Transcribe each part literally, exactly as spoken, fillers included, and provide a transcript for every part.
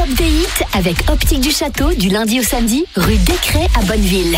top des hits avec Optique du Château du lundi au samedi, rue Descrets à Bonneville.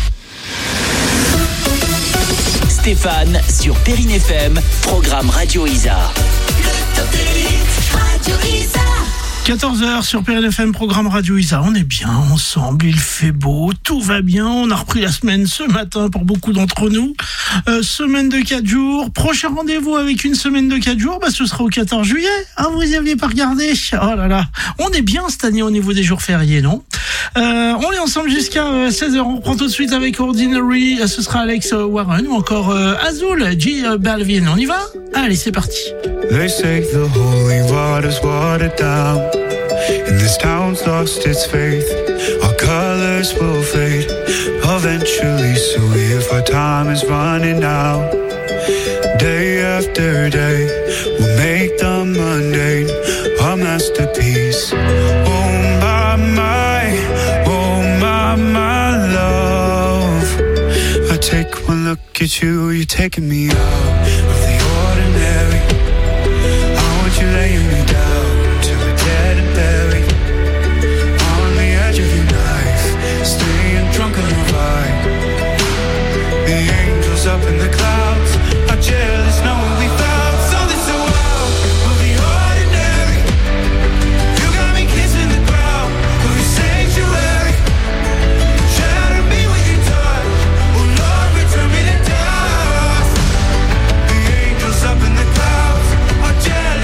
Stéphane sur Perrine F M, programme Radio Isa. Le top des hits, Radio Isa. quatorze heures sur Perrine F M, programme Radio Isa. On est bien ensemble, il fait beau, tout va bien. On a repris la semaine ce matin pour beaucoup d'entre nous. Euh, semaine de quatre jours. Prochain rendez-vous avec une semaine de quatre jours, bah, ce sera au quatorze juillet. Ah, vous n'y aviez pas regardé? Oh là là. On est bien cette année au niveau des jours fériés, non? Euh, on est ensemble jusqu'à euh, seize heures. On reprend tout de suite avec Ordinary. Ce sera Alex Warren ou encore euh, Azul, J Balvin. On y va? Allez, c'est parti. They say the holy water's watered down, and this town's lost its faith. Our colors will fade eventually, so if our time is running out, day after day, we'll make the mundane our masterpiece. Oh my, my, oh my, my love, I take one look at you, you're taking me out of the ordinary. You laying me down till we're dead and buried on the edge of your knife, staying drunk on your vibe. The angels up in the clouds are jealous knowing we found something so wild of the ordinary. You got me kissing the ground of your sanctuary. Shatter me with your touch, oh Lord, return me to dust. The angels up in the clouds are jealous.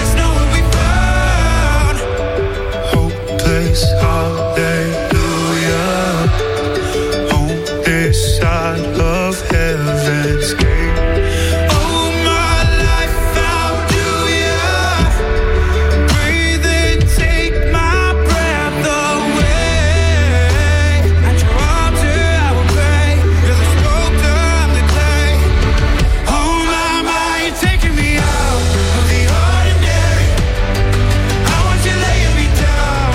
Hallelujah, on this side of heaven's gate. Oh, my life found you, yeah. Breathe and take my breath away. At your altar I will pray. You're the sculptor, I'm the clay. Oh, my, my, you're taking me out of the ordinary. I want you laying me down.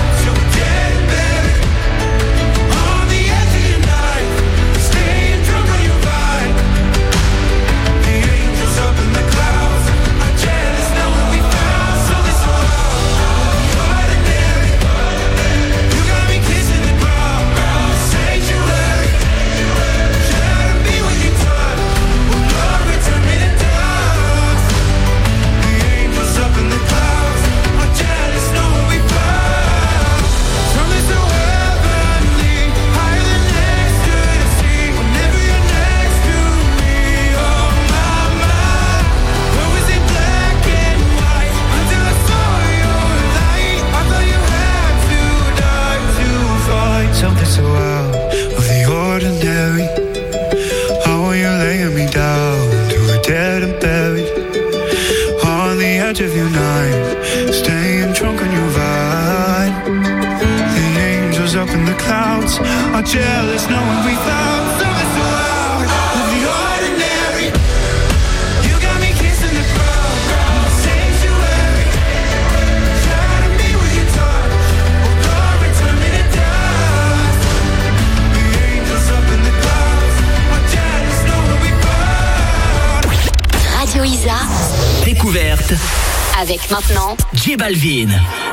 Something so out of the ordinary. How are you laying me down till we're dead and buried on the edge of your night, staying drunk on your vibe. The angels up in the clouds are jealous knowing we found something so out of the ordinary. You got me kissing the ground, sanctuary. Shatter me with your touch, oh Lord, return me to dust. The angels up in the clouds are jealous knowing we found. Radio Isa. Découverte Avec maintenant J Balvin.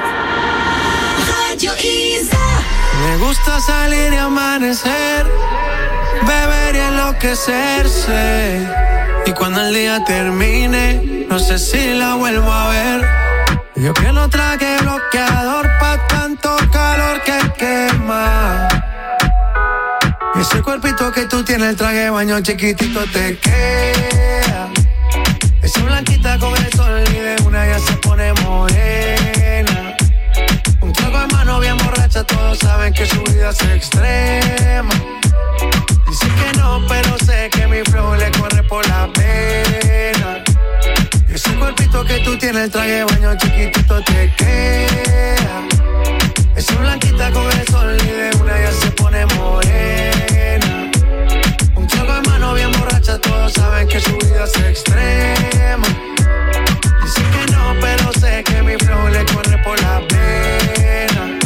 Radio Isa. Me gusta salir y amanecer, beber y enloquecerse. Y cuando el día termine, no sé si la vuelvo a ver. Yo que no traje bloqueador pa' tanto calor que quema. Y ese cuerpito que tú tienes, el traje de baño chiquitito te queda. Esa blanquita con el sol y de una ya se pone morena. Un trago de mano bien borracha, todos saben que su vida es extrema. Dice que no, pero sé que mi flow le corre por la pena. Ese cuerpito que tú tienes, el traje de baño chiquitito te queda. Esa blanquita con el sol y de una ya se pone morena. Un trago de mano bien borracha, todos saben que su vida es extrema. Dice que no, pero sé que mi flow le corre por la pena.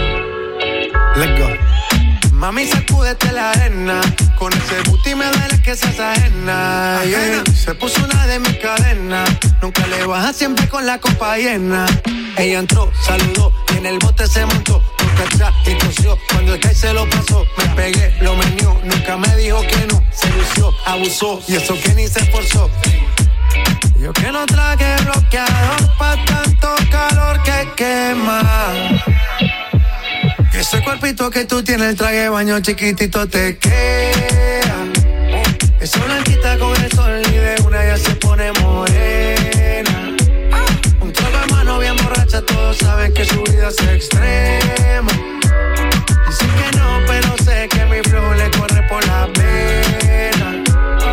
Let's go. Mami, sacúdete la arena. Con ese booty me duele que que seas ajena, yeah. Se puso una de mis cadenas. Nunca le baja, siempre con la copa llena. Ella entró, saludó y en el bote se montó. Nunca atrás y tosió. Cuando el que se lo pasó, me pegué, lo menió. Nunca me dijo que no, se lució, abusó. Y eso que ni se esforzó. Yo que no traje bloqueador pa' tanto calor que quema. Ese cuerpito que tú tienes, el traje de baño chiquitito te queda. Esa blanquita con el sol y de una ya se pone morena. Un trago de mano bien borracha, todos saben que su vida es extrema. Dicen que no, pero sé que mi flow le corre por la vena.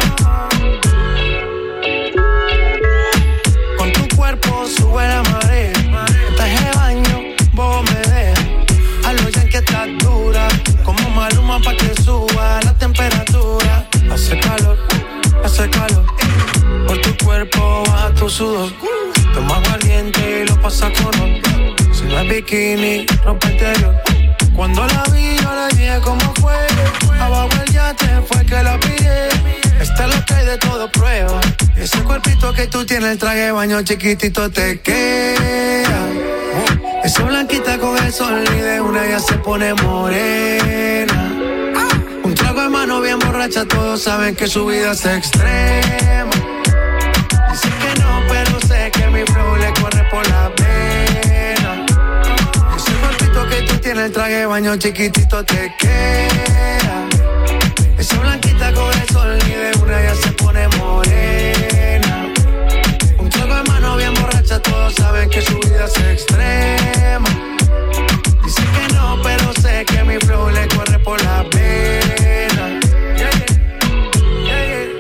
Con tu cuerpo sube la marea. Un traje de baño, vos me dejas. A lo ya que estás dura, como Maluma pa' que suba la temperatura. Hace calor, hace calor. Por tu cuerpo baja tu sudor. Toma aguardiente y lo pasa con ron. Si no es bikini, ropa interior. Cuando la vi yo le dije cómo fue. Abajo el yate fue que la pillé. Está lo que hay de todo prueba. Ese cuerpito que tú tienes, el traje de baño chiquitito te queda. Esa blanquita con el sol y de una ya se pone morena. Un trago de mano bien borracha, todos saben que su vida es extrema. Dicen que no, pero sé que mi flow le corre por la vena. Ese cuerpito que tú tienes, el traje de baño chiquitito te queda. Esa blanquita con el sol y de una ya se pone morena. Un trago de mano bien borracha, todos saben que su vida es extrema. Dicen que no, pero sé que mi flow le corre por la vena. Yeah, yeah. Yeah, yeah.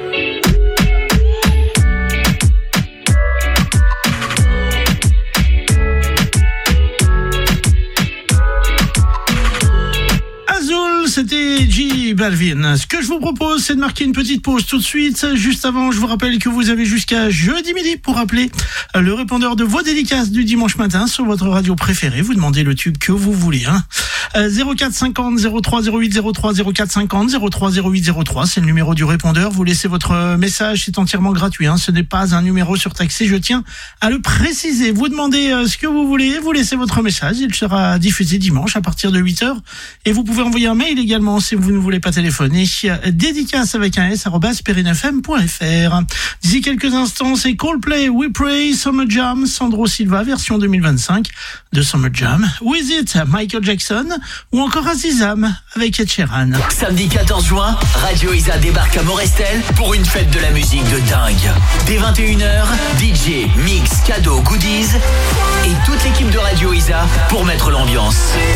Azul, c'était J Balvin. Ce que je vous propose, c'est de marquer une petite pause tout de suite. Juste avant, je vous rappelle que vous avez jusqu'à jeudi midi pour appeler le répondeur de vos dédicaces du dimanche matin sur votre radio préférée. Vous demandez le tube que vous voulez. Hein. zéro quatre cinquante zéro trois zéro huit zéro trois zéro quatre cinquante zéro trois zéro huit zéro trois, c'est le numéro du répondeur. Vous laissez votre message, c'est entièrement gratuit. Hein. Ce n'est pas un numéro surtaxé, je tiens à le préciser. Vous demandez ce que vous voulez, vous laissez votre message. Il sera diffusé dimanche à partir de huit heures. Et vous pouvez envoyer un mail également si vous ne voulez pas téléphoner. Dédicace avec un S, arobase perinefm point fr. D'ici quelques instants, c'est Coldplay, We Pray, Summer Jam, Sandro Silva, version deux mille vingt-cinq de Summer Jam. With It, Michael Jackson, ou encore Azizam avec Ed Sheeran. Samedi quatorze juin, Radio Isa débarque à Morestel pour une fête de la musique de dingue. Dès vingt et une heures, D J, mix, cadeaux, goodies et toute l'équipe de Radio Isa pour mettre l'ambiance.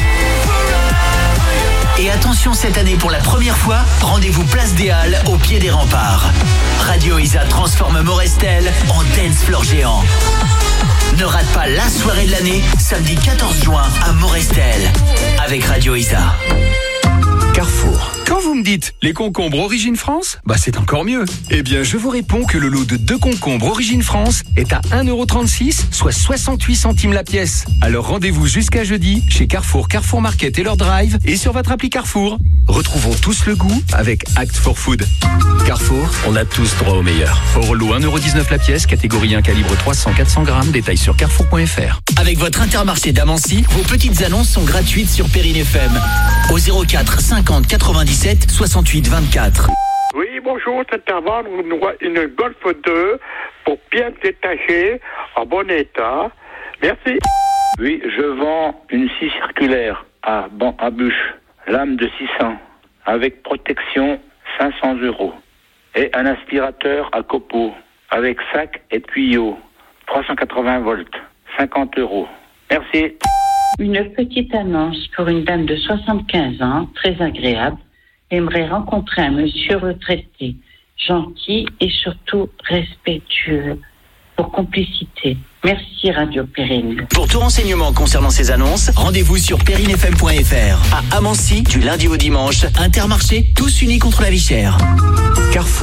Et attention, cette année, pour la première fois, rendez-vous place des Halles, au pied des remparts. Radio Isa transforme Morestel en dance floor géant. Ne rate pas la soirée de l'année, samedi quatorze juin à Morestel, avec Radio Isa. Carrefour. Quand vous me dites les concombres Origine France, bah c'est encore mieux. Eh bien, je vous réponds que le lot de deux concombres Origine France est à un euro trente-six, soit soixante-huit centimes la pièce. Alors rendez-vous jusqu'à jeudi chez Carrefour, Carrefour Market et leur drive et sur votre appli Carrefour. Retrouvons tous le goût avec Act for Food. Carrefour, on a tous droit au meilleur. Au lot un euro dix-neuf la pièce, catégorie un calibre trois cents à quatre cents grammes, détails sur carrefour point fr. Avec votre Intermarché d'Amancy, vos petites annonces sont gratuites sur Périne F M. Au zéro quatre cinquante quatre-vingt-dix-sept soixante-huit vingt-quatre. Oui, bonjour, c'est à vendre une, une Golf deux pour pièces détachées en bon état. Merci. Oui, je vends une scie circulaire à, ban- à bûche, lame de six cents, avec protection cinq cents euros. Et un aspirateur à copeaux, avec sac et tuyau, trois cent quatre-vingts volts, cinquante euros. Merci. Une petite annonce pour une dame de soixante-quinze ans, très agréable, aimerait rencontrer un monsieur retraité, gentil et surtout respectueux, pour complicité. Merci Radio Périne. Pour tout renseignement concernant ces annonces, rendez-vous sur perinefm point fr. À Amancy, du lundi au dimanche, Intermarché, tous unis contre la vie chère. Carrefour.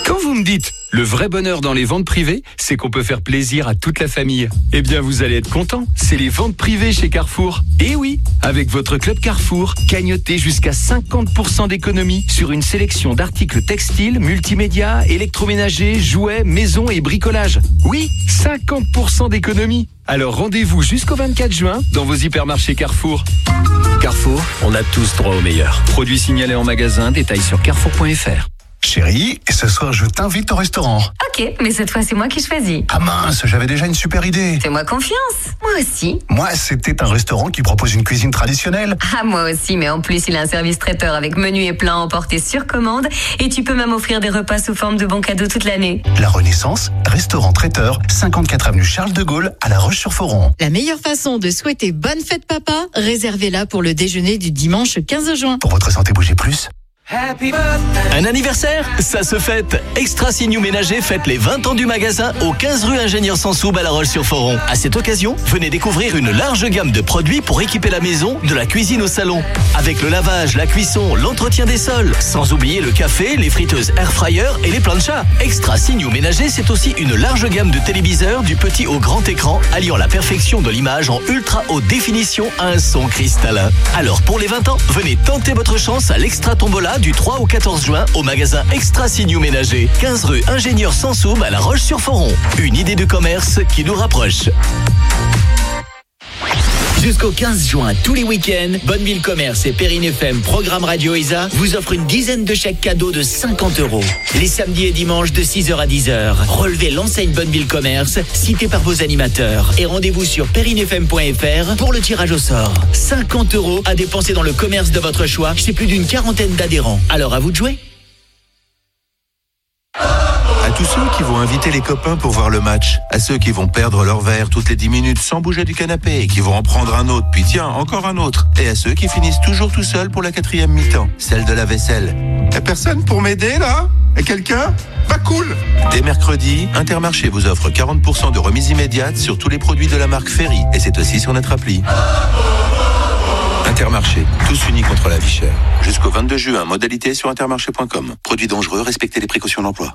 Quand vous me dites le vrai bonheur dans les ventes privées, c'est qu'on peut faire plaisir à toute la famille. Eh bien, vous allez être content. C'est les ventes privées chez Carrefour. Et oui, avec votre club Carrefour, gagnotez jusqu'à cinquante pour cent d'économie sur une sélection d'articles textiles, multimédia, électroménagers, jouets, maison et bricolage. Oui, cinquante pour cent d'économie. Alors rendez-vous jusqu'au vingt-quatre juin dans vos hypermarchés Carrefour. Carrefour, on a tous droit au meilleur. Produits signalés en magasin, détails sur carrefour point f r. Chérie, ce soir je t'invite au restaurant. Ok, mais cette fois c'est moi qui choisis. Ah mince, j'avais déjà une super idée. Fais-moi confiance, moi aussi. Moi, c'était un restaurant qui propose une cuisine traditionnelle. Ah moi aussi, mais en plus il a un service traiteur avec menu et plats emportés sur commande. Et tu peux même offrir des repas sous forme de bons cadeaux toute l'année. La Renaissance, restaurant traiteur, cinquante-quatre avenue Charles de Gaulle à La Roche-sur-Foron. La meilleure façon de souhaiter bonne fête papa, réservez-la pour le déjeuner du dimanche quinze juin. Pour votre santé, bougez plus. Un anniversaire, ça se fête. Extra Signou Ménager fête les vingt ans du magasin au quinze rue Ingénieur Sansoub à La Roche-sur-Foron. À cette occasion, venez découvrir une large gamme de produits pour équiper la maison, de la cuisine au salon. Avec le lavage, la cuisson, l'entretien des sols. Sans oublier le café, les friteuses air fryer et les planchas. Extra Signou Ménager, c'est aussi une large gamme de téléviseurs du petit au grand écran, alliant la perfection de l'image en ultra haute définition à un son cristallin. Alors pour les vingt ans, venez tenter votre chance à l'Extra Tombola du trois au quatorze juin au magasin Extra Signou Ménager, quinze rue Ingénieur Sansoub à La Roche-sur-Foron. Une idée de commerce qui nous rapproche. Jusqu'au quinze juin, tous les week-ends, Bonneville Commerce et Perrine F M, programme Radio Isa, vous offrent une dizaine de chèques cadeaux de cinquante euros. Les samedis et dimanches de six heures à dix heures. Relevez l'enseigne Bonneville Commerce, citée par vos animateurs. Et rendez-vous sur perrine f m point f r pour le tirage au sort. cinquante euros à dépenser dans le commerce de votre choix chez plus d'une quarantaine d'adhérents. Alors à vous de jouer. À tous ceux qui vont inviter les copains pour voir le match, à ceux qui vont perdre leur verre toutes les dix minutes sans bouger du canapé et qui vont en prendre un autre, puis tiens, encore un autre, et à ceux qui finissent toujours tout seuls pour la quatrième mi-temps, celle de la vaisselle. Y'a personne pour m'aider là? Y'a quelqu'un? Pas cool! Dès mercredi, Intermarché vous offre quarante pour cent de remise immédiate sur tous les produits de la marque Ferry, et c'est aussi sur notre appli. Intermarché, tous unis contre la vie chère. Jusqu'au vingt-deux juin, modalité sur intermarché point com. Produits dangereux, respectez les précautions d'emploi.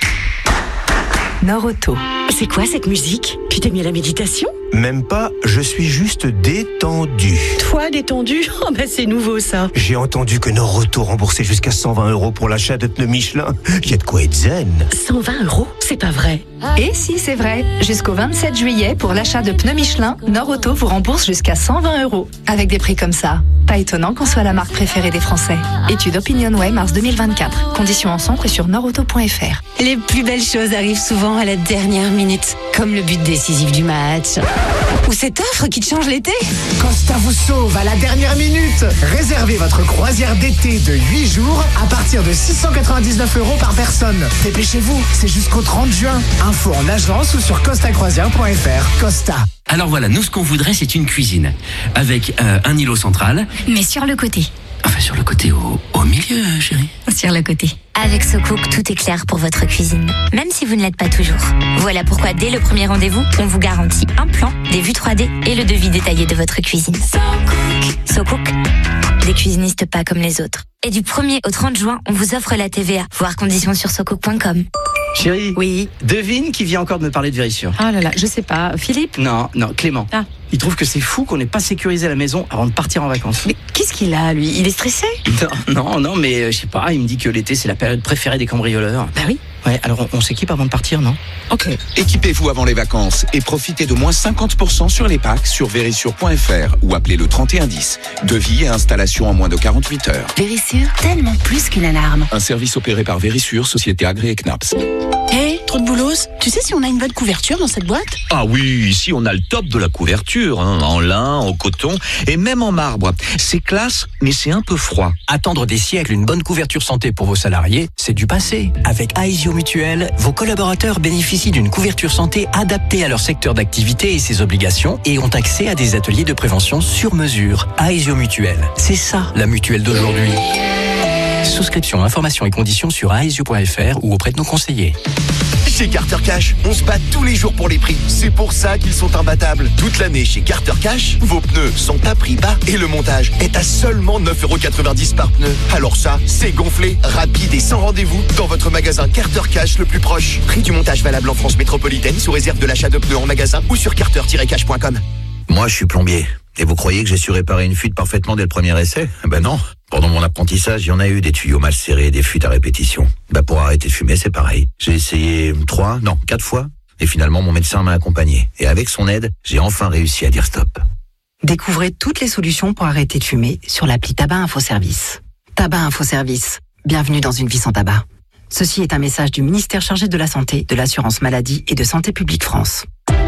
Nord-Auto. C'est quoi cette musique? Tu t'es mis à la méditation? Même pas, je suis juste détendu. Toi, détendu? Oh bah c'est nouveau ça. J'ai entendu que Nord-Auto remboursait jusqu'à cent vingt euros pour l'achat de pneus Michelin. Il y a de quoi être zen. cent vingt euros? C'est pas vrai. Et si, c'est vrai. Jusqu'au vingt-sept juillet, pour l'achat de pneus Michelin, Nord-Auto vous rembourse jusqu'à cent vingt euros. Avec des prix comme ça, pas étonnant qu'on soit la marque préférée des Français. Étude OpinionWay, mars deux mille vingt-quatre. Conditions en centre et sur nordauto point f r. Les plus belles choses arrivent souvent à la dernière minute, comme le but décisif du match. Ou cette offre qui te change l'été. Costa vous sauve à la dernière minute. Réservez votre croisière d'été de huit jours à partir de six cent quatre-vingt-dix-neuf euros par personne. Dépêchez-vous, c'est jusqu'au trente juin. Info en agence ou sur costa croisière point f r. Costa. Alors voilà, nous ce qu'on voudrait c'est une cuisine avec euh, un îlot central. Mais sur le côté. Enfin sur le côté, au, au milieu chérie. Sur le côté. Avec SoCook, tout est clair pour votre cuisine, même si vous ne l'êtes pas toujours. Voilà pourquoi dès le premier rendez-vous, on vous garantit un plan, des vues trois D et le devis détaillé de votre cuisine. SoCook. SoCook, les cuisinistes pas comme les autres. Et du premier au trente juin, on vous offre la T V A. Voir conditions sur socook point com. Chérie, oui. Devine qui vient encore de me parler de Vérissure. Ah là là, je sais pas. Philippe? Non, non, Clément. Ah. Il trouve que c'est fou qu'on n'ait pas sécurisé la maison avant de partir en vacances. Mais qu'est-ce qu'il a, lui? Il est stressé? Non, non, non, mais euh, je sais pas, il me dit que l'été c'est la période préférée des cambrioleurs. Bah oui. Ouais, alors on, on s'équipe avant de partir, non? Ok. Équipez-vous avant les vacances et profitez de moins cinquante pour cent sur les packs sur vérissure point f r ou appelez le trente et un dix. Devis et installation en moins de quarante-huit heures. Vérissure, tellement plus qu'une alarme. Un service opéré par Vérissure, société agréée C N A P S. Hé, hey, trop de boulos. Tu sais si on a une bonne couverture dans cette boîte? Ah oui, ici on a le top de la couverture, hein, en lin, en coton et même en marbre. C'est classe, mais c'est un peu froid. Attendre des siècles une bonne couverture santé pour vos salariés, c'est du passé. Avec Aesio Mutuel, vos collaborateurs bénéficient d'une couverture santé adaptée à leur secteur d'activité et ses obligations et ont accès à des ateliers de prévention sur mesure. Aesio Mutuel, c'est ça la mutuelle d'aujourd'hui. Souscription, informations et conditions sur aesio point fr ou auprès de nos conseillers. Chez Carter Cash, on se bat tous les jours pour les prix. C'est pour ça qu'ils sont imbattables. Toute l'année chez Carter Cash, vos pneus sont à prix bas et le montage est à seulement neuf euros quatre-vingt-dix par pneu. Alors ça, c'est gonflé, rapide et sans rendez-vous dans votre magasin Carter Cash le plus proche. Prix du montage valable en France métropolitaine sous réserve de l'achat de pneus en magasin ou sur carter tiret cash point com. Moi, je suis plombier. Et vous croyez que j'ai su réparer une fuite parfaitement dès le premier essai? Ben non. Pendant mon apprentissage, il y en a eu des tuyaux mal serrés, des fuites à répétition. Ben pour arrêter de fumer, c'est pareil. J'ai essayé trois, non, quatre fois. Et finalement, mon médecin m'a accompagné. Et avec son aide, j'ai enfin réussi à dire stop. Découvrez toutes les solutions pour arrêter de fumer sur l'appli Tabac Info Service. Tabac Info Service. Bienvenue dans une vie sans tabac. Ceci est un message du ministère chargé de la Santé, de l'Assurance Maladie et de Santé Publique France.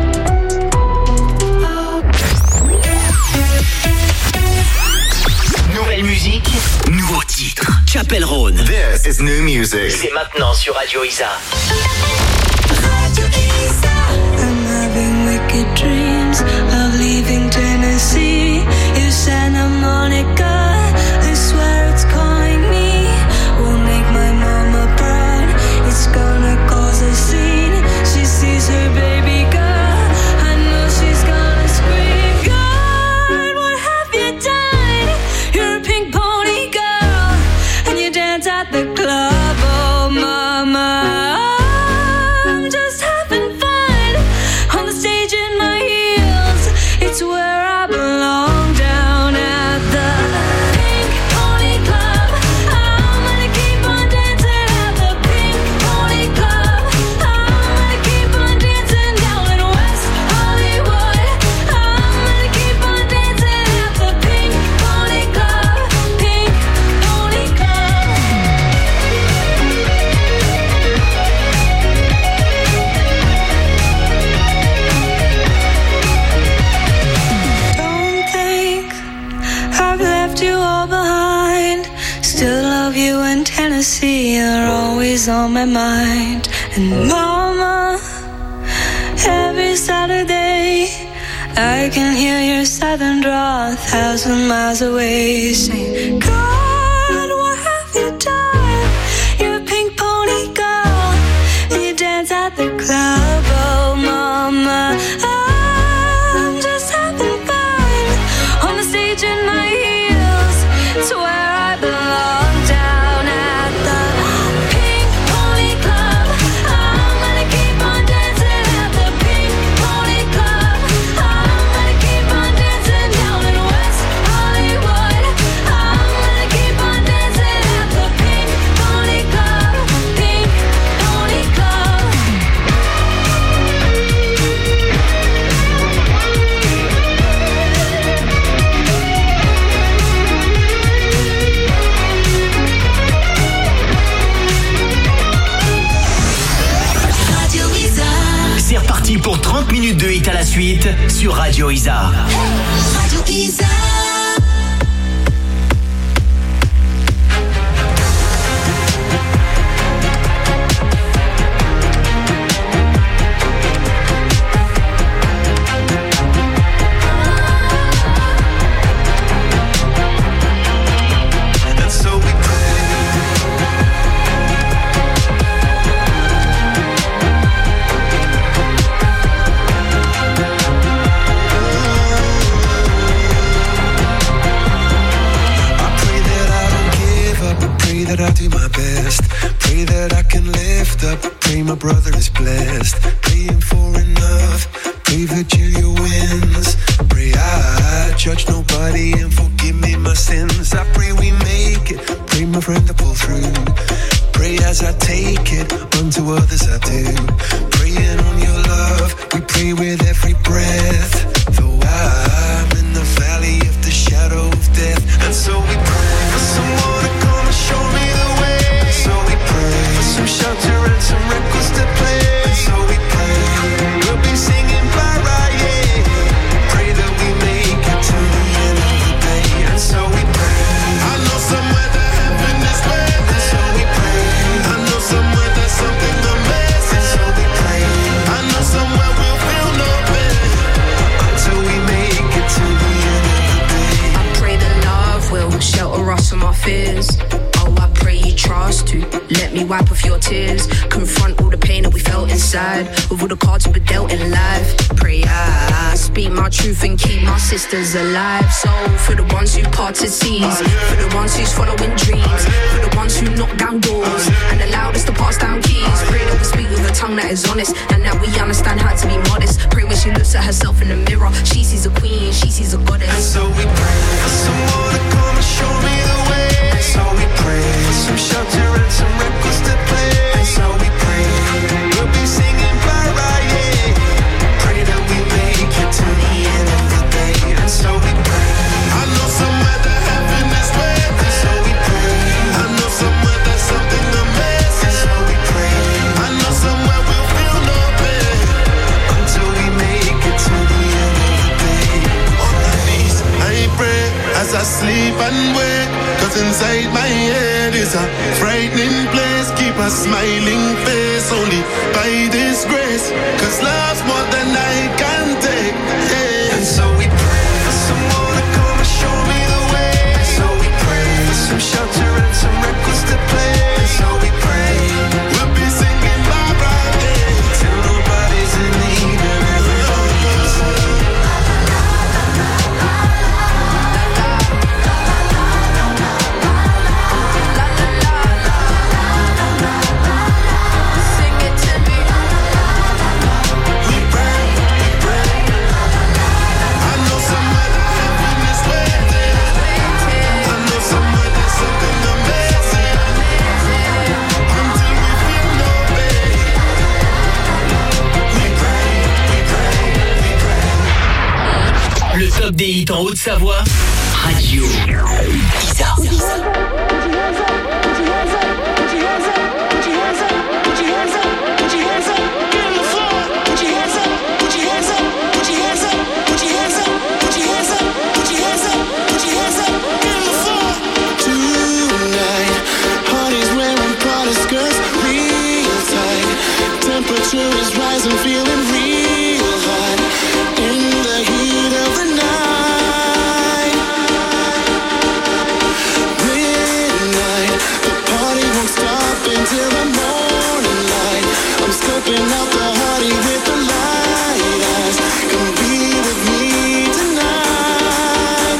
Nouvelle musique, nouveau titre. Chapel Roan. This is new music. C'est maintenant sur Radio Isa. Radio Isa. I'm having wicked dreams of leaving Tennessee. You Santa Monica, I swear it's calling me. We'll make my mama proud. It's gonna cause a scene. She sees her baby girl. I know she's gonna scream. God, what have you done? You're a pink pony girl, and you dance at the club. Oh, mama, I'm just having fun on the stage in my heels. It's where I belong, down at the Pink Pony Club. I'm gonna keep on dancing at the Pink Pony Club. I'm gonna keep on dancing down in West Hollywood. I'm gonna keep on dancing at the Pink Pony Club. Pink Pony Club. Don't think I've left you all behind. Still love you in Tennessee. You're always on my mind. And mama, every Saturday I can hear your southern drawl a thousand miles away, saying, God, what have you done? You're a pink pony girl, and you dance at the club. Oh, mama, I'm just having fun on the stage in my heels. It's where I belong, down at the Pink Pony Club. I'm gonna keep on dancing at the Pink Pony Club. I'm gonna keep on dancing down in West Hollywood. I'm gonna keep on dancing at the Pink Pony Club. Pink Pony Club. Radio Isa. C'est reparti pour trente minutes de hit à la suite sur Radio Isa. Radio Isa. And so we pray that I do my best. Pray that I can lift up. Pray my brother is blessed. Praying for enough. Pray Virginia wins. Pray I judge nobody and forgive me my sins. I pray we make it. Pray my friend to pull through. Pray as I take it. Unto others I do. Praying on your love. We pray with every breath. Though I'm in the valley of the shadow of death. And so we pray for someone to come and show me the way. And so we pray for some shelter and some records to play. And so we pray we'll be singing Mariah. Pray that we make it to the end of the day. And so we pray. I know somewhere that heaven is waiting. And so we pray. I know somewhere there's something amazing. And so we pray. I know somewhere we'll feel no pain. tears. Confront all the pain that we felt inside. With all the cards we were dealt in life. Pray I speak my truth and keep my sisters alive. So for the ones who parted seas, for the ones who's following dreams, for the ones who knock down doors and allowed us to pass down keys. Pray that we speak with a tongue that is honest and that we understand how to be modest. Pray when she looks at herself in the mirror, she sees a queen, she sees a goddess. And so we pray for someone to come and show me the way. And so we pray for some shelter and some records to play. And so we pray we'll be singing Mariah. Pray that we make it to the end of the day. And so we pray. I know somewhere that heaven is waiting. And so we pray. I know somewhere there's something amazing. And so we pray. I know somewhere we'll feel no pain until we make it to the end of the day. On my knees, I pray as I sleep and wake. Cause inside my head is a frightening place. Keep a smiling face only by this grace. Cause love's more than I can take, yeah. And so we pray for someone to come and show me the way. And so we pray for some shelter and some records to play. And so we pray we'll be singing bye bye, yeah, till nobody's in need and everybody's Le top des hits en Haute-Savoie, Radio Isa. Temperature is rising, feeling real hot in the heat of the night. Midnight, the party won't stop until the morning light. I'm stepping out the party with the light eyes. Come be with me tonight.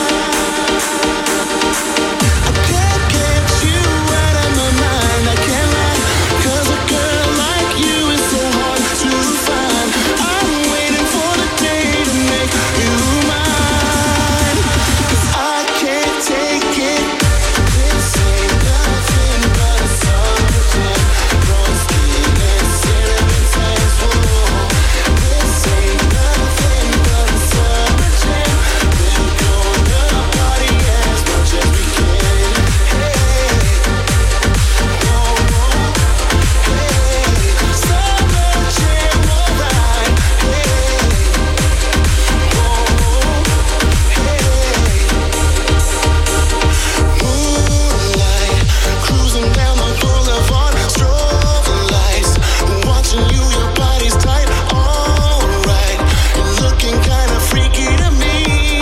I can't get you out of my mind. I can't lie, 'cause a girl like you is so hard to find. I'm waiting for the day to make you mine. 'Cause I can't take it. This ain't nothing but a summer jam. Rose skin and cinnamon tangs full. This ain't nothing but a summer jam. We're gonna party as much as we can. Hey, whoa, whoa, hey, summer jam, alright. Hey, whoa, hey. Moonlight, cruising down the boulevard, strobe lights, watching you, your body's tight, alright. You're looking kinda freaky to me.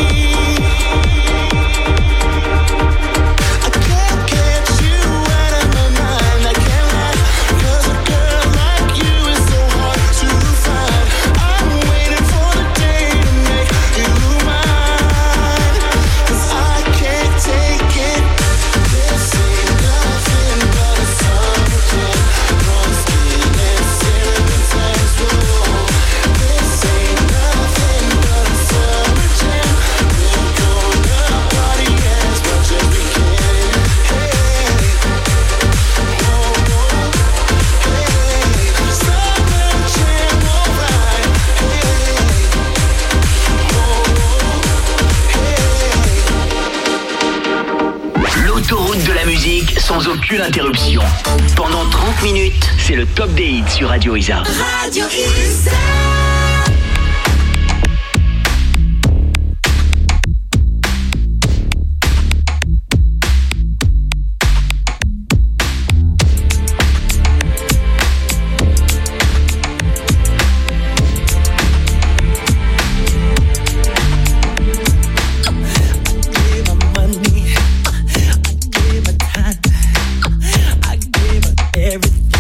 I can't get you out of my mind, I can't lie, 'cause a girl like you is so hard to find. I'm waiting for the day to make you mine. 'Cause I can't take it. This ain't nothing but a summer jam. Rose skin and cinnamon tangs full. This ain't nothing but a summer jam. We're gonna party as much as we can. Hey, whoa, whoa, hey, summer jam, alright. Hey, whoa, hey. L'autoroute de la musique sans aucune interruption. Pendant trente minutes, c'est le top des hits sur Radio Isa. Radio Isa. Everything.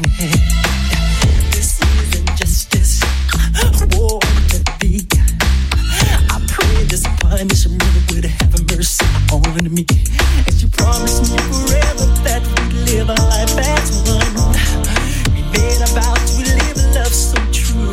This isn't justice, war on the beat. I pray this punishment would have mercy on me. And you promised me forever that we'd live a life as one. We made a vow to live a love so true.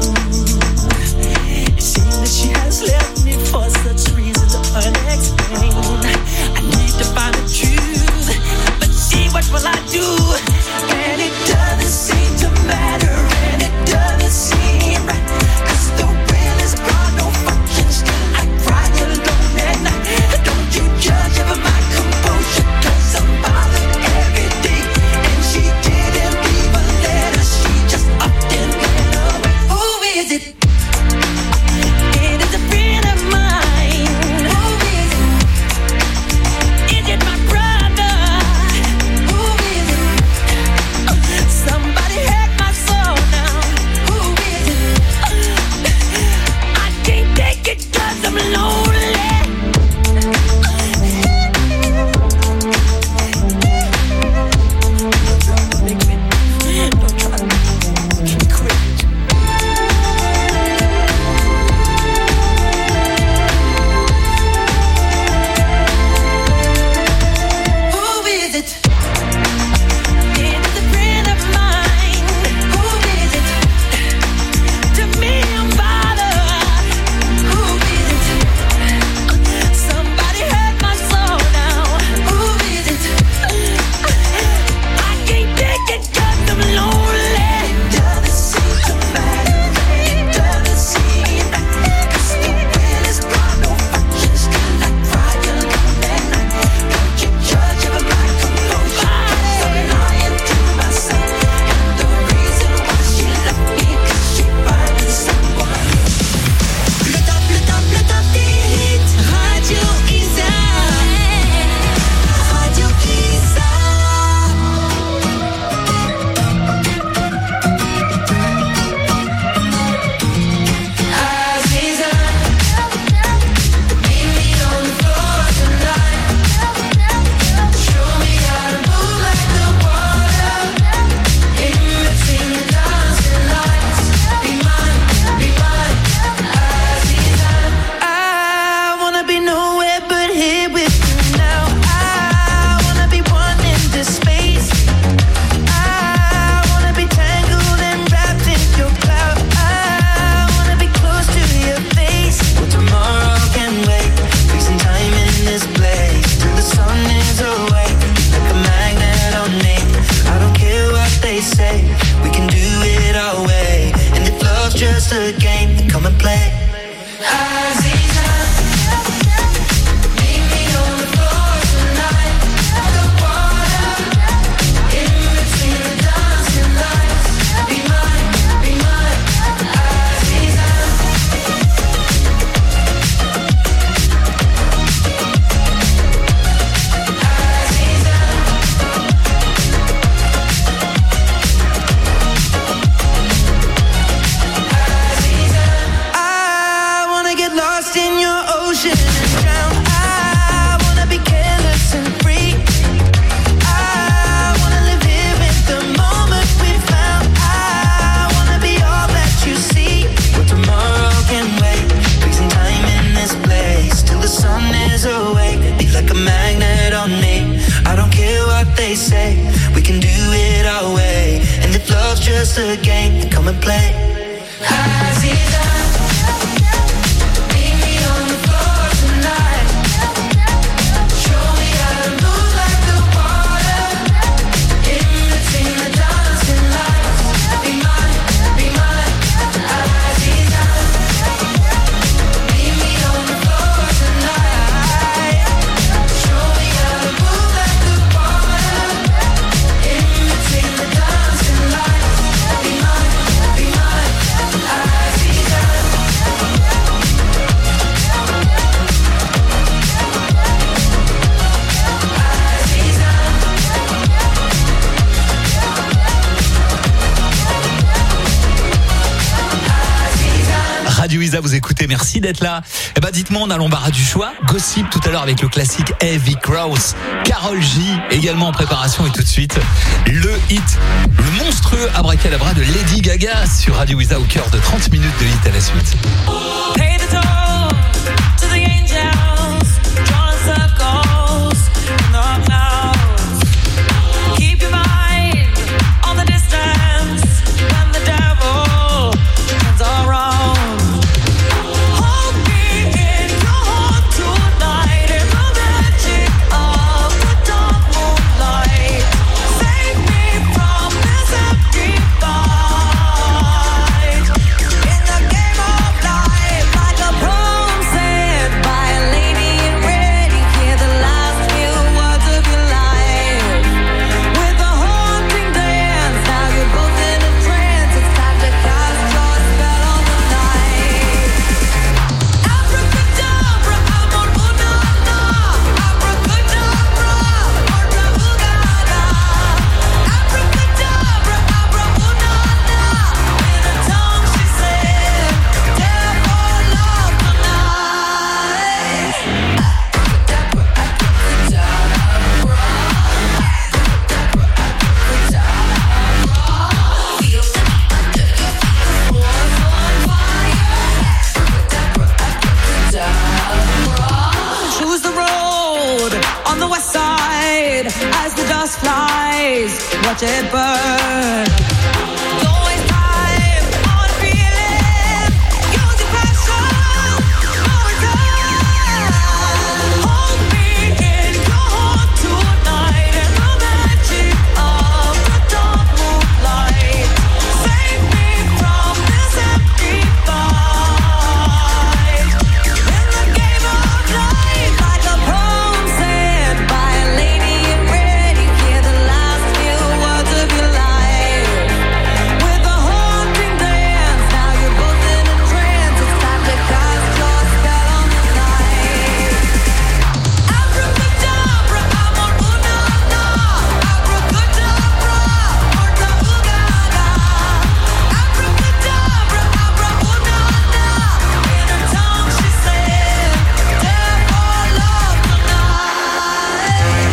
It seems that she has left me for such reasons unexplained. I need to find the truth, but see, what will I do? And it doesn't seem to matter, and it doesn't seem right, 'cause the will is gone, no function, still I cry alone at night. Don't you judge over my composure, 'cause I'm bothered every day. And she didn't leave a letter, she just upped and went away. Who is it? It is a friend of mine. Who is it? Is it my brother? Who is it? Somebody had my soul now. Who is it? I can't take it 'cause I'm lonely. Who is it? It is a friend of mine. Who is it? To me, I'm bothered. Who is it? Somebody hurt my soul now. Who is it? I can't take it 'cause I'm lonely. It doesn't seem to matter. It doesn't seem right, 'cause the will is gone, no function, still I cry alone at night. Don't you judge over my composure, 'cause I'm lying to myself. And the reason why she left me, 'cause she finding someone. Le top, le top, le top des hits. Radio Isa. Radio Isa. Aziza, meet me on the floor tonight. Show me how to move like the water. In between the dancing lights. Be mine, be mine, Aziza. I wanna be nowhere but here with you now. I wanna be one in this space. I wanna be tangled and wrapped in your cloud. I wanna be close to your face. Well, tomorrow can wait. Wasting time in this place till the sun is away. Like a magnet on me. I don't care what they say. We can do it our way. And if love's just a game, then come and play. Aziza, meet me on the floor tonight. The water, in between the dancing lights. Be mine, be mine, Aziza. I wanna get lost in your ocean and drown. I wanna be careless and free. I wanna live here in the moment we found. I wanna be all that you see. But tomorrow can wait. Wasting time in this place till the sun is awake. Be like a magnet on me. I don't care what they say. We can do it our way. And if love's just a game, then come and play. Aziza, meet me on the floor tonight. Show me how to move like the water. In between the dancing lights. Be mine, be mine, Aziza. Meet me on the floor tonight. Show me how to move like the water. In between the dancing lights. Be mine, be mine, Aziza. Radio Isa, vous écoutez, merci d'être là. Eh ben, dites-moi, on a l'embarras du choix. Gossip tout à l'heure avec le classique Heavy Cross. Karol J, également en préparation, et tout de suite, le hit, le monstrueux abracadabra de Lady Gaga sur Radio Isa, au cœur de trente minutes de hit à la suite. Pay the toll to the angels, drawing circles in the clouds. Keep your mind on the distance when the devil turns around. Hold me in your heart tonight in the magic of the dark moonlight. Save me from this empty fight in the game of life, like a poem said by a lady in red. You hear the last few words of your life with a haunting dance. Now you're both in a trance. It's time to cast your spell on the night. Abracadabra, amor, una, na. Abracadabra, orda, bugada. Abracadabra, abra, una, na. In a tongue she said, "Death or love tonight." Choose the road on the west side as the dust flies. Watch it burn. Don't waste time on feeling. Use your passion. No return. Hold me in your heart tonight in the magic of the dark moonlight. Save me from this empty fight in the game of life, like a poem said by a lady in red. You hear the last few words of your life with a haunting dance. Now you're both in a trance. It's time to cast your spell on the night. Abracadabra, amor, una, na. Abracadabra, orda, bugada. Abracadabra, abra, una, na. In her tongue she said, "Death or love tonight."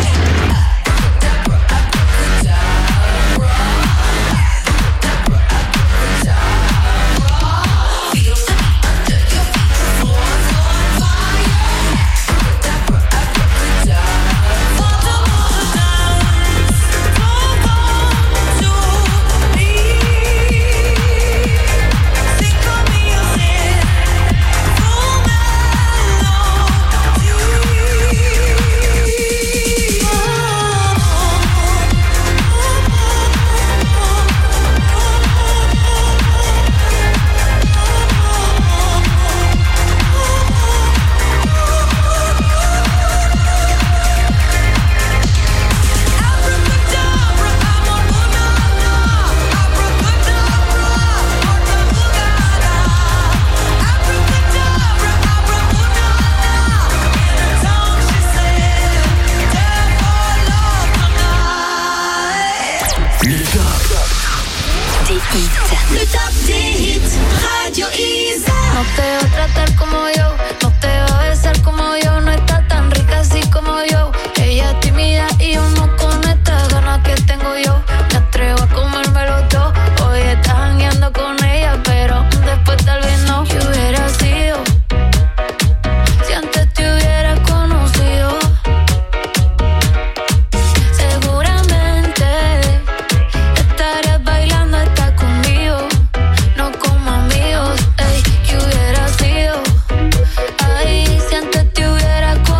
Le top des hits, Radio Isa. No te va a tratar como yo, no te va a besar como yo, no está tan rica así como yo. Ella es tímida y yo no con estas ganas que tengo yo. Me atrevo a comérmelo todo. Hoy estás jangueando con ella, pero después tal vez no. ¿Qué hubiera sido si antes te hubiera conocido? Seguramente estarías bailando hasta conmigo, no como amigos. Ey, ¿qué hubiera sido? Ay, si antes te hubiera conocido.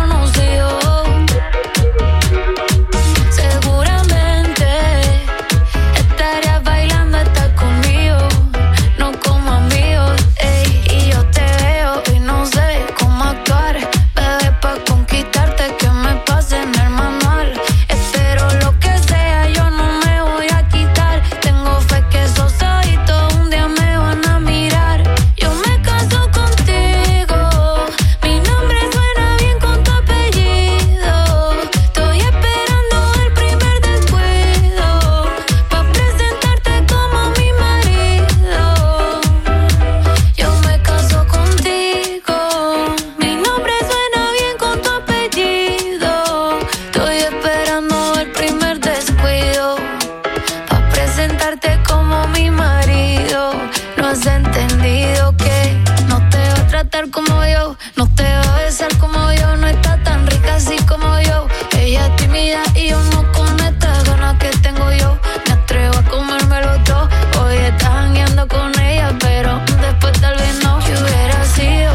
trataste como mi marido. No has entendido que no te va a tratar como yo, no te va a besar como yo, no está tan rica así como yo. Ella es tímida y yo no con estas ganas que tengo yo. Me atrevo a comérmelo todo. Hoy estás jangueando con ella, pero después tal vez no. Que hubiera sido.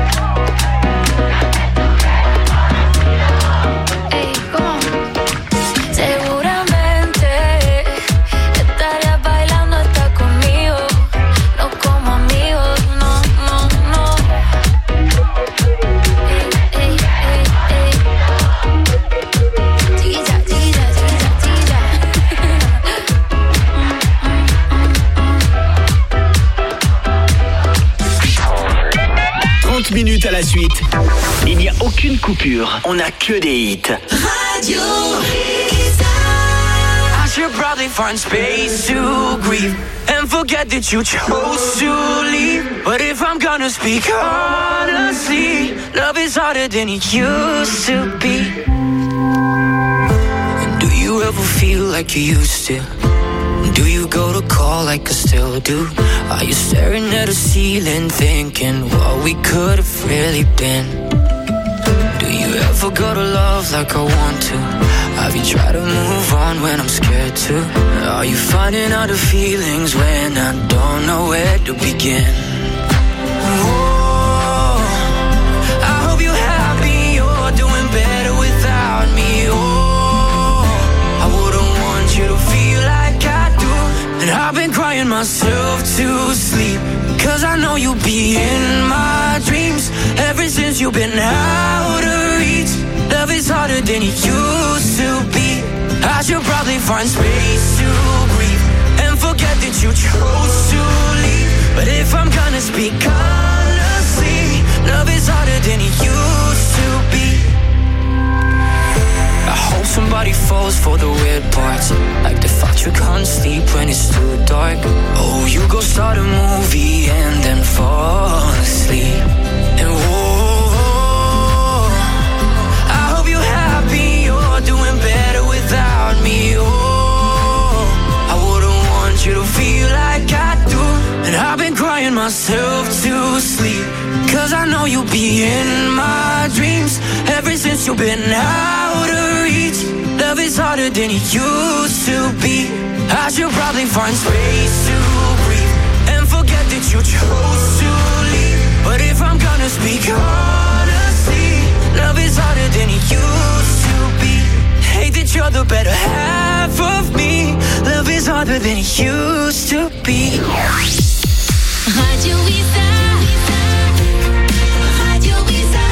Ey, ¿cómo? Seguramente estarías bailando hasta conmigo. No como amigos, no, no, no. Ey, ey, ey, ey. Chiquilla, chiquilla, chiquilla, chiquilla. trente minutes à la suite. Il n'y a aucune coupure. On n'a que des hits. Radio I should probably find space to grieve and forget that you chose to leave. But if I'm gonna speak honestly, love is harder than it used to be. And do you ever feel like you used to? Do you go to call like I still do? Are you staring at the ceiling thinking what we could have really been? Do you ever go to love like I want to? Have you tried to move on when I'm scared to? Are you finding other feelings when I don't know where to begin? Oh, I hope you're happy, you're doing better without me. Oh, I wouldn't want you to feel like I do. And I've been crying myself to sleep, cause I know you'll be in my dreams. Ever since you've been out of reach, love is harder than it used to be. I should probably find space to breathe and forget that you chose to leave. But if I'm gonna speak honestly, love is harder than it used to be. I hope somebody falls for the weird parts, like the fact you can't sleep when it's too dark. Oh, you go start a movie and then fall asleep. And whoa, I hope you're happy, you're doing better without me. Oh, I wouldn't want you to feel like I do. And I've been crying myself to sleep, cause I know you'll be in my dreams. Ever since you've been out of reach, love is harder than it used to be. I should probably find space to breathe and forget that you chose to leave. But if I'm gonna speak honestly, love is harder than it used to be. Hate that you're the better half of me. Love is harder than it used to be. Radio Isa. Radio Isa.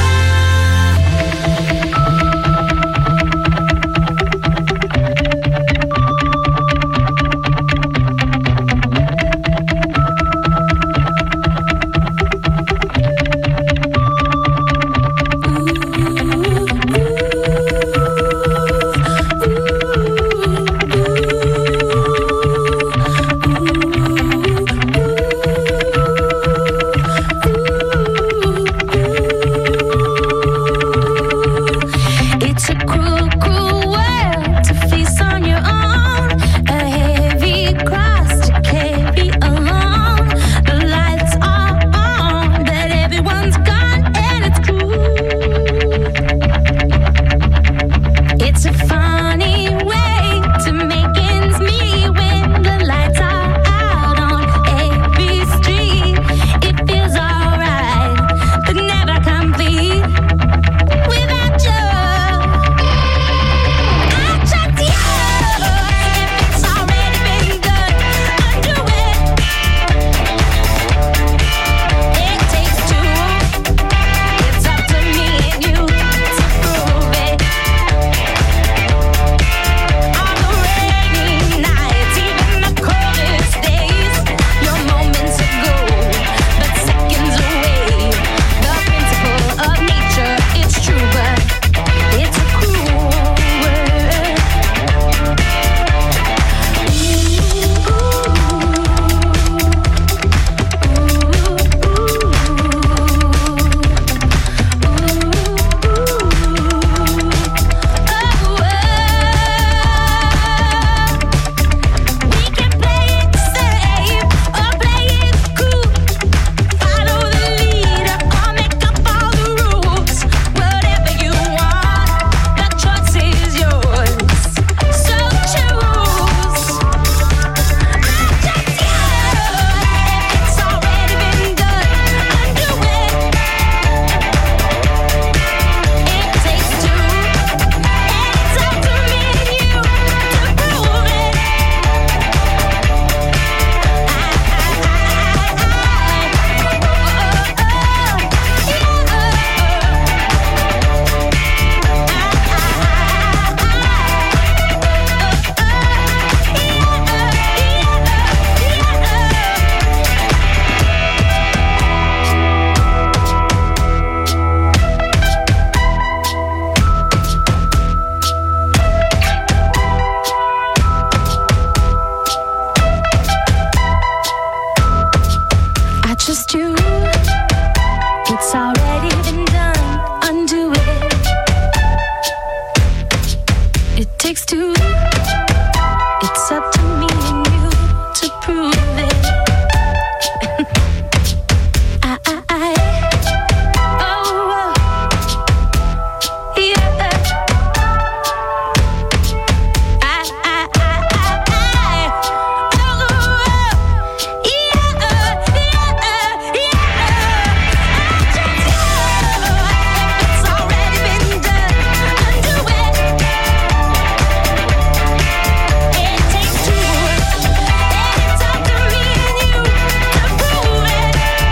just you. It's already been done. Undo it. It takes two. It's up to me and you to prove it. I, I, I, oh, oh, yeah. I, I, I, I, I, oh, yeah, yeah, yeah. It's already been done. Undo it. It takes two. It's up to me and you to prove it.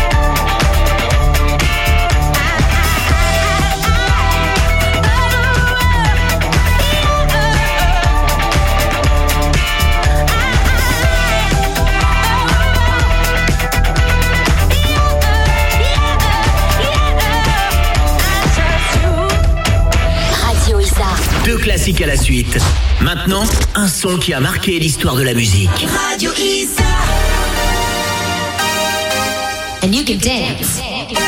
Radio Isa. Deux classiques à la suite. Maintenant, un son qui a marqué l'histoire de la musique. Radio Isa. And you can dance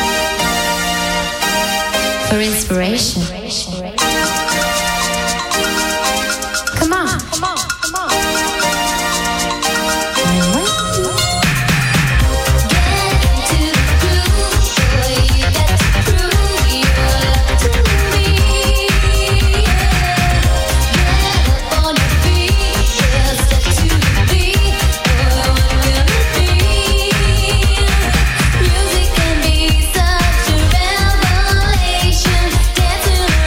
for inspiration. Come on. Come on. Come on. Music can be such a revelation. Dance to the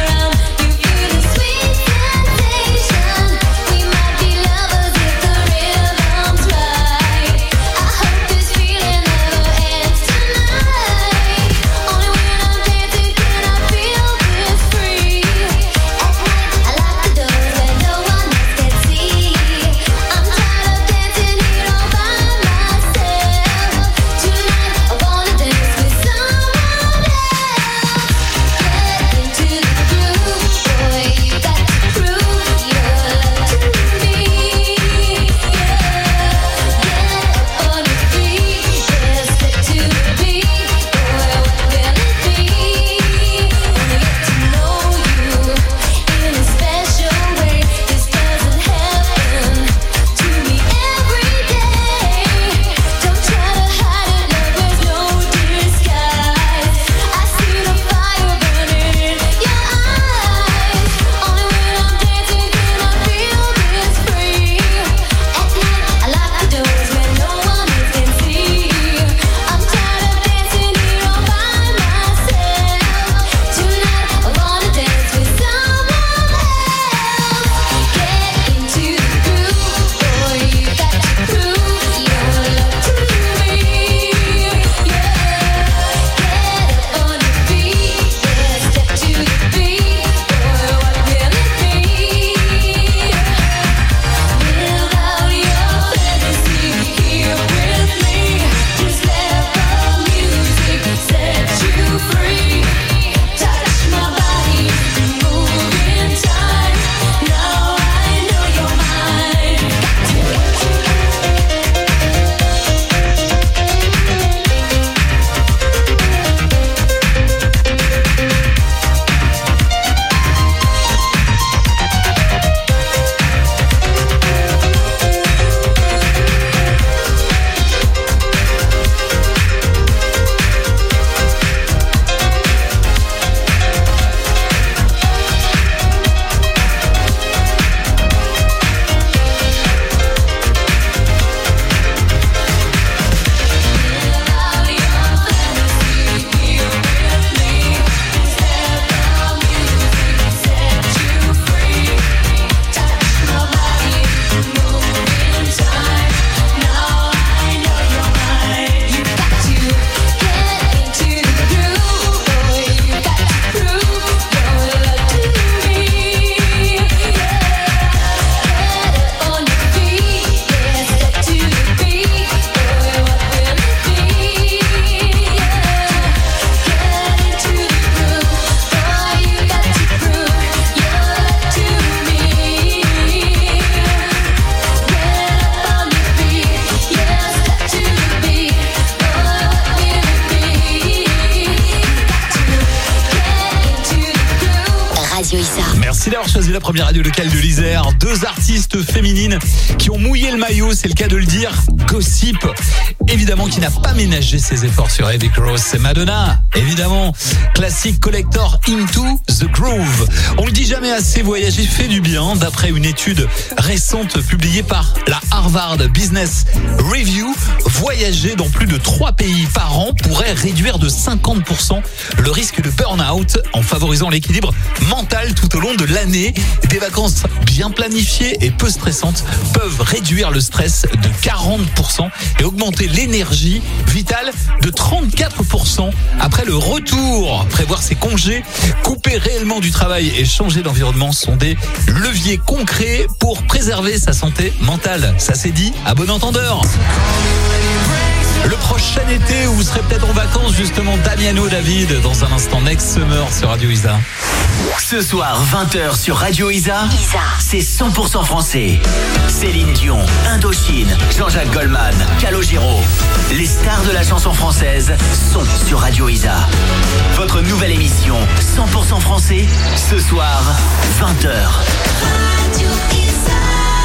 Merci d'avoir choisi la première radio locale de l'Isère. Deux artistes féminines qui ont mouillé le maillot, c'est le cas de le dire. Gossip, évidemment, qui n'a pas ménagé ses efforts sur Heavy Cross. C'est Madonna, évidemment. Classique collector Into the Groove. On le dit jamais assez, voyager fait du bien. D'après une étude récente publiée par la Harvard Business Review, voyager dans plus de trois pays par an pourrait réduire de cinquante pour cent le risque de burn-out en favorisant l'équilibre mental tout au long de l'année. Des vacances bien planifiées et peu stressantes peuvent réduire le stress de quarante pour cent et augmenter l'énergie vitale de trente-quatre pour cent après le retour. Prévoir ses congés, couper réellement du travail et changer d'environnement sont des leviers concrets pour préserver sa santé mentale. Ça c'est dit à bon entendeur. Le prochain été où vous serez peut-être en vacances, justement, Damiano David, dans un instant, Next Summer sur Radio Isa. Ce soir, vingt heures sur Radio Isa, c'est cent pour cent français. Céline Dion, Indochine, Jean-Jacques Goldman, Calogero. Les stars de la chanson française sont sur Radio Isa. Votre nouvelle émission cent pour cent français, ce soir, vingt heures. Radio Isa.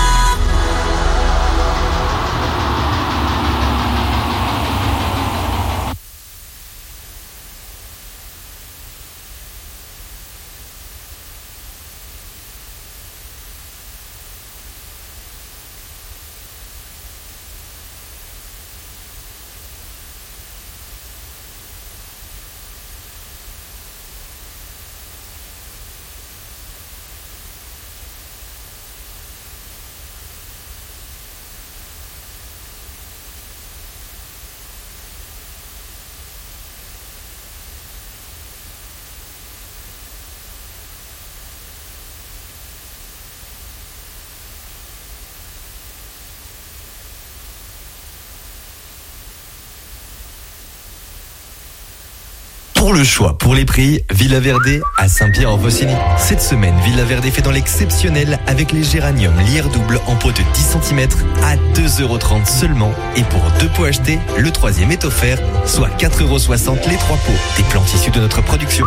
Pour le choix, pour les prix, Villa Verde à Saint-Pierre-en-Faucigny. Cette semaine, Villa Verde fait dans l'exceptionnel avec les géraniums lierre double en pot de dix centimètres à deux euros trente seulement. Et pour deux pots achetés, le troisième est offert, soit quatre euros soixante les trois pots. Des plantes issues de notre production.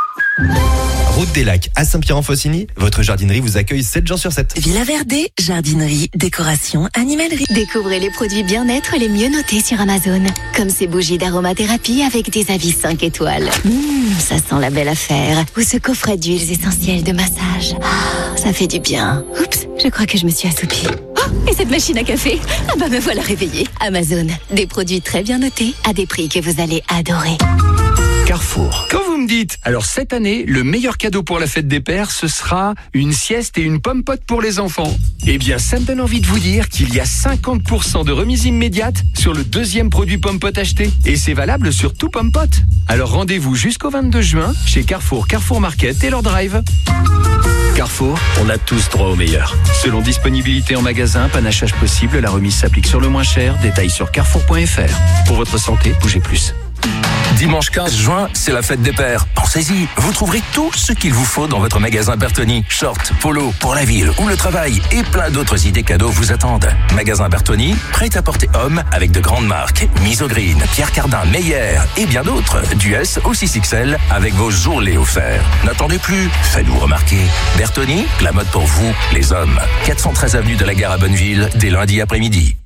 Route des Lacs à Saint-Pierre-en-Faucigny, votre jardinerie vous accueille sept jours sur sept. Villa Verde, jardinerie, décoration, animalerie. Découvrez les produits bien-être les mieux notés sur Amazon. Comme ces bougies d'aromathérapie avec des avis cinq étoiles. Mmh, ça sent la belle affaire. Ou ce coffret d'huiles essentielles de massage. Oh, ça fait du bien. Oups, je crois que je me suis assoupie. Oh, et cette machine à café? Ah bah me voilà réveillée. Amazon, des produits très bien notés à des prix que vous allez adorer. Carrefour. Quand vous me dites, alors cette année, le meilleur cadeau pour la fête des pères, ce sera une sieste et une pomme pote pour les enfants. Eh bien, ça me donne envie de vous dire qu'il y a cinquante pour cent de remise immédiate sur le deuxième produit pomme pote acheté. Et c'est valable sur tout pomme pote. Alors rendez-vous jusqu'au vingt-deux juin chez Carrefour, Carrefour Market et leur drive. Carrefour, on a tous droit au meilleur. Selon disponibilité en magasin, panachage possible, la remise s'applique sur le moins cher. Détails sur carrefour point f r. Pour votre santé, bougez plus. Dimanche quinze juin, c'est la fête des pères. Pensez-y, vous trouverez tout ce qu'il vous faut dans votre magasin Bertoni. Shorts, polo, pour la ville ou le travail et plein d'autres idées cadeaux vous attendent. Magasin Bertoni, prêt à porter homme avec de grandes marques. Misogreen, Pierre Cardin, Meyer et bien d'autres. Du S au six X L avec vos ourlets offerts. N'attendez plus, faites-vous remarquer. Bertoni, la mode pour vous, les hommes. quatre cent treize avenue de la Gare à Bonneville, dès lundi après-midi.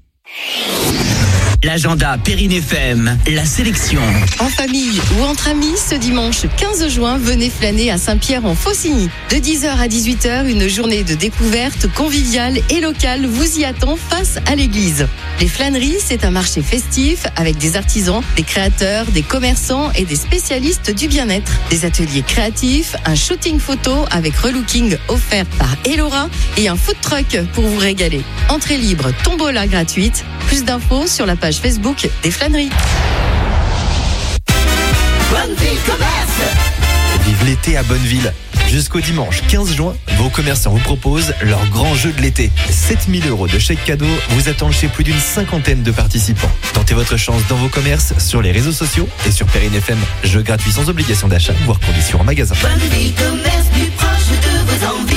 L'agenda Perrine F M, la sélection. En famille ou entre amis, ce dimanche quinze juin, venez flâner à Saint-Pierre-en-Faucigny. De dix heures à dix-huit heures, une journée de découverte conviviale et locale vous y attend face à l'église. Les flâneries, c'est un marché festif avec des artisans, des créateurs, des commerçants et des spécialistes du bien-être. Des ateliers créatifs, un shooting photo avec relooking offert par Elora et un food truck pour vous régaler. Entrée libre, tombola gratuite. Plus d'infos sur la page Facebook des flâneries. Bonneville Commerce. Vive l'été à Bonneville. Jusqu'au dimanche quinze juin, vos commerçants vous proposent leur grand jeu de l'été. sept mille euros de chèques cadeaux vous attendent chez plus d'une cinquantaine de participants. Tentez votre chance dans vos commerces, sur les réseaux sociaux et sur Perrine F M. Jeu gratuit sans obligation d'achat, voire conditions en magasin. Bonneville Commerce, plus proche de vos envies.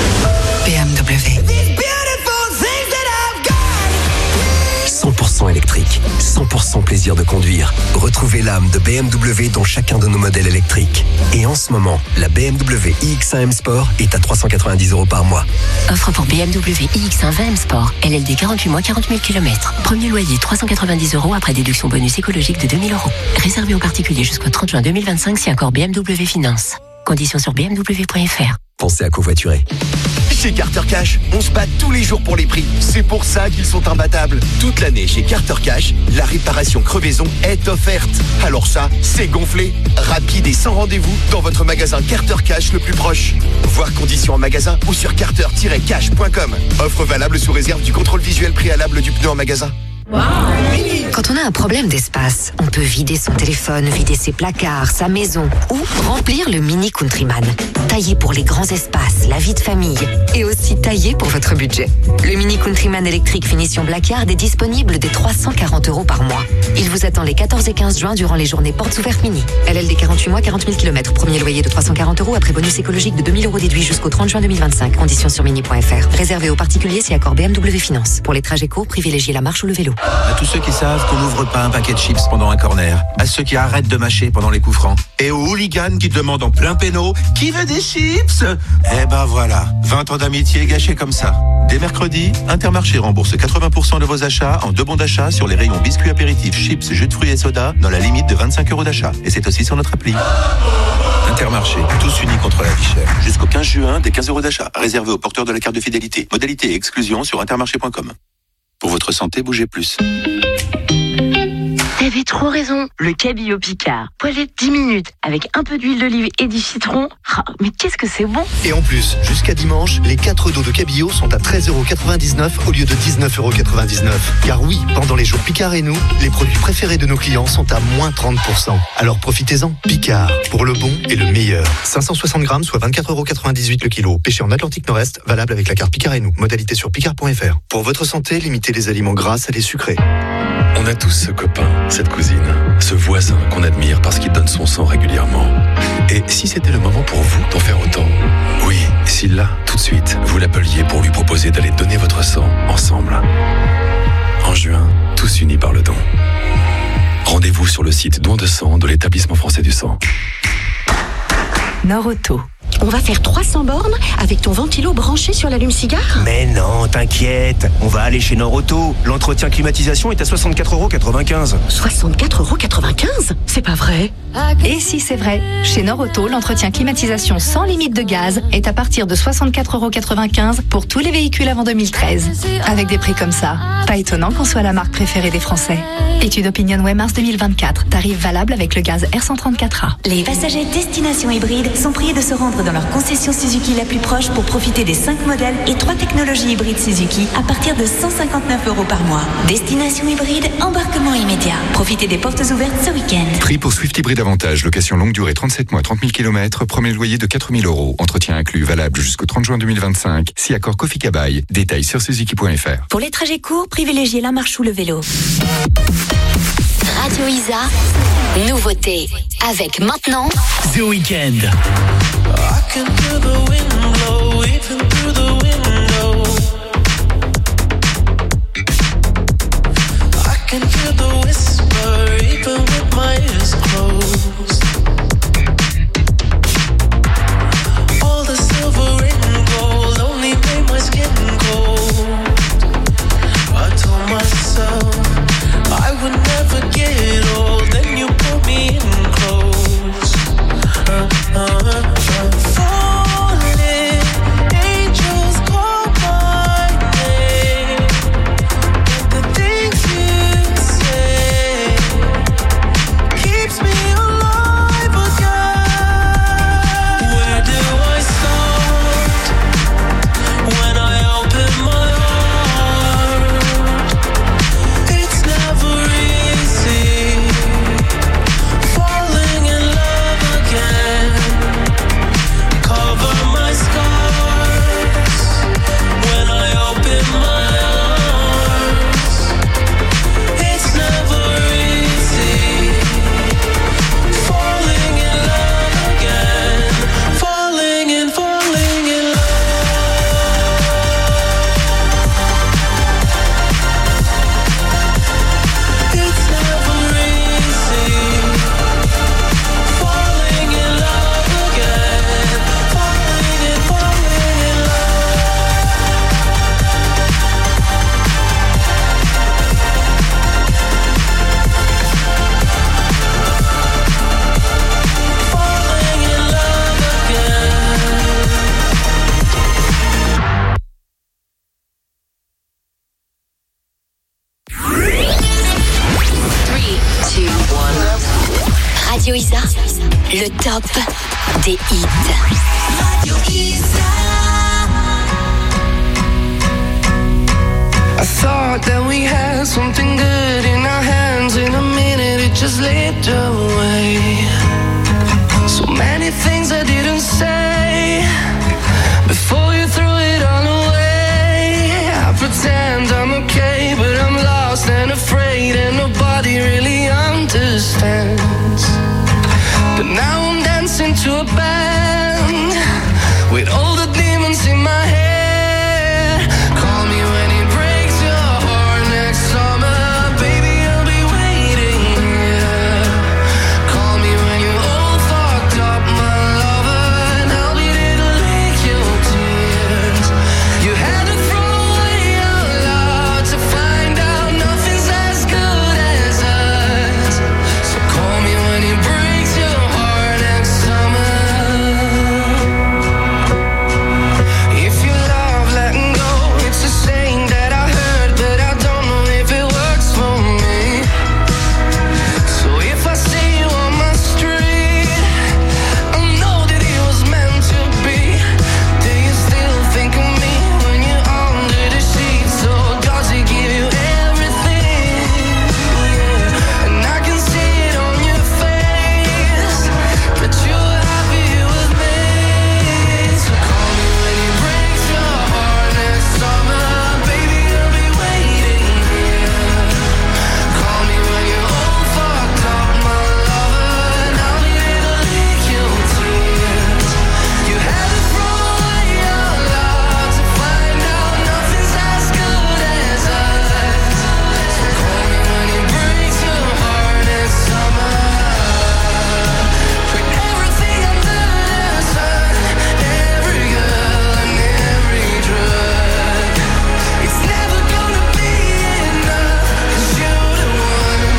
B M W. These beautiful things that I've got. cent pour cent électrique. électrique. cent pour cent plaisir de conduire. Retrouvez l'âme de B M W dans chacun de nos modèles électriques. Et en ce moment, la B M W i X un M Sport est à trois cent quatre-vingt-dix euros par mois. Offre pour B M W i X un vingt M Sport. L L D quarante-huit mois, quarante mille kilomètres. Premier loyer trois cent quatre-vingt-dix euros après déduction bonus écologique de deux mille euros. Réservé aux particuliers jusqu'au trente juin deux mille vingt-cinq si accord B M W Finance. Conditions sur b m w point f r. Pensez à covoiturer. Chez Carter Cash, on se bat tous les jours pour les prix. C'est pour ça qu'ils sont imbattables. Toute l'année chez Carter Cash, la réparation crevaison est offerte. Alors ça, c'est gonflé, rapide et sans rendez-vous dans votre magasin Carter Cash le plus proche. Voir conditions en magasin ou sur carter tiret cash point com. Offre valable sous réserve du contrôle visuel préalable du pneu en magasin. Quand on a un problème d'espace, on peut vider son téléphone, vider ses placards, sa maison ou remplir le Mini Countryman. Taillé pour les grands espaces, la vie de famille et aussi taillé pour votre budget. Le Mini Countryman électrique finition Blackard est disponible dès trois cent quarante euros par mois. Il vous attend les quatorze et quinze juin durant les journées portes ouvertes mini. L L D quarante-huit mois, quarante mille kilomètres. Premier loyer de trois cent quarante euros après bonus écologique de deux mille euros déduit jusqu'au trente juin deux mille vingt-cinq. Conditions sur mini point f r. Réservé aux particuliers si accord B M W Finance. Pour les trajets courts, privilégiez la marche ou le vélo. À tous ceux qui savent qu'on n'ouvre pas un paquet de chips pendant un corner. À ceux qui arrêtent de mâcher pendant les coups francs. Et aux hooligans qui demandent en plein péno « Qui veut des chips ?» Eh ben voilà, vingt ans d'amitié gâchés comme ça. Dès mercredi, Intermarché rembourse quatre-vingts pour cent de vos achats en deux bons d'achat sur les rayons biscuits apéritifs, chips, jus de fruits et soda dans la limite de vingt-cinq euros d'achat. Et c'est aussi sur notre appli. Intermarché, tous unis contre la vie chère. Jusqu'au quinze juin, des quinze euros d'achat. Réservé aux porteurs de la carte de fidélité. Modalité et exclusion sur intermarché point com. Pour votre santé, bougez plus. T'avais trop raison, le cabillaud Picard. Poêlé de dix minutes, avec un peu d'huile d'olive et du citron. Ah, mais qu'est-ce que c'est bon! Et en plus, jusqu'à dimanche, les quatre dos de cabillaud sont à treize euros quatre-vingt-dix-neuf au lieu de dix-neuf euros quatre-vingt-dix-neuf. Car oui, pendant les jours Picard et nous, les produits préférés de nos clients sont à moins trente pour cent. Alors profitez-en. Picard, pour le bon et le meilleur. cinq cent soixante grammes, soit vingt-quatre euros quatre-vingt-dix-huit le kilo. Pêché en Atlantique Nord-Est, valable avec la carte Picard et nous. Modalité sur picard point f r. Pour votre santé, limitez les aliments gras, salés, sucrés. On a tous ce copain, cette cousine, ce voisin qu'on admire parce qu'il donne son sang régulièrement. Et si c'était le moment pour vous d'en faire autant? Oui, si là, tout de suite, vous l'appeliez pour lui proposer d'aller donner votre sang ensemble. En juin, tous unis par le don. Rendez-vous sur le site don de sang de l'Établissement français du sang. Norauto. On va faire trois cents bornes avec ton ventilo branché sur l'allume-cigare? Mais non, t'inquiète, on va aller chez Norauto. L'entretien climatisation est à soixante-quatre euros quatre-vingt-quinze. soixante-quatre euros quatre-vingt-quinze? C'est pas vrai? Et si c'est vrai, chez Norauto, l'entretien climatisation sans limite de gaz est à partir de soixante-quatre euros quatre-vingt-quinze pour tous les véhicules avant deux mille treize. Avec des prix comme ça, pas étonnant qu'on soit la marque préférée des Français. Étude OpinionWay mars deux mille vingt-quatre, tarif valable avec le gaz R cent trente-quatre A. Les passagers destination hybride sont priés de se rendre dans leur concession Suzuki la plus proche pour profiter des cinq modèles et trois technologies hybrides Suzuki à partir de cent cinquante-neuf euros par mois. Destination hybride, embarquement immédiat. Profitez des portes ouvertes ce week-end. Prix pour Swift Hybride Avantage, location longue durée trente-sept mois, trente mille kilomètres, premier loyer de quatre mille euros. Entretien inclus, valable jusqu'au trente juin deux mille vingt-cinq. Si accord Kofi Kabaï, détails sur suzuki point f r. Pour les trajets courts, privilégiez la marche ou le vélo. Radio Isa, nouveauté. Avec maintenant The Weeknd. I can feel the wind blow, even through the window. I can feel the whisper, even with my eyes closed. All the silver and gold only made my skin cold. I told myself I would never get old. Then you pulled me in close. Uh, uh, uh, falling, angels call my name. But the things you say keeps me alive. Radio Isa, le top des hits. Radio Isa. I thought that we had something good in our hands. In a minute it just slipped away. So many things I didn't say before you threw it all away. I pretend I'm okay, but I'm lost and afraid, and nobody really understands. But now I'm dancing to a band with all the demons in my head. Call me when it breaks your heart next summer, baby, I'll be waiting here. Call me when you're all fucked up, my lover, and I'll be there to lick your tears. You had to throw away your love to find out nothing's as good as us. So call me when it breaks your heart next summer. If you love letting go, it's a saying that I heard, but I don't know if it works for me. So if I see you on my street, I know that it was meant to be. Do you still think of me when you're under the sheets? Or does it give you everything? Yeah. And I can see it on your face, but you're happy with me. So call me when it breaks your heart next summer, baby, I'll be waiting here. Call me when you're all fucked up, my lover, and I'll be there to lick your tears. You had to throw away your love to find out nothing's as good as us. So call me when it breaks your heart next summer. Put everything under the sun, every girl and every drug. It's never gonna be enough, 'cause you're the one.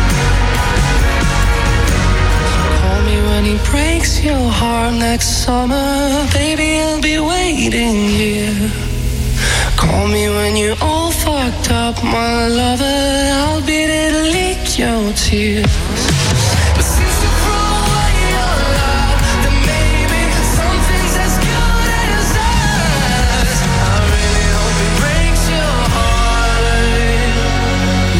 Call me when he breaks your heart next summer, baby, I'll be waiting here. Call me when you're all fucked up, my lover, I'll be there to lick your tears.